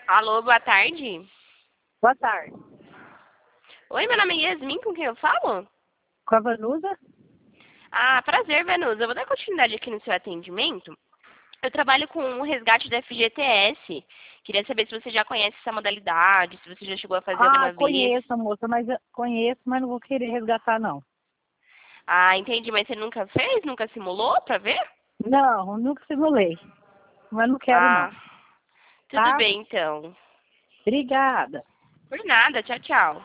Alô, boa tarde. Boa tarde. Oi, meu nome é Yasmin, com quem eu falo? Com a Vanusa? Ah, prazer, Vanusa. Eu vou dar continuidade aqui no seu atendimento. Eu trabalho com o resgate da FGTS. Queria saber se você já conhece essa modalidade, se você já chegou a fazer Ah, alguma vez. conheço, moça, mas conheço, mas não vou querer resgatar, não. Ah, entendi, mas você nunca fez? Nunca simulou pra ver? Não, nunca simulei. Mas não quero, Ah, não. tudo Tá? bem então. Obrigada. Por nada, tchau, tchau.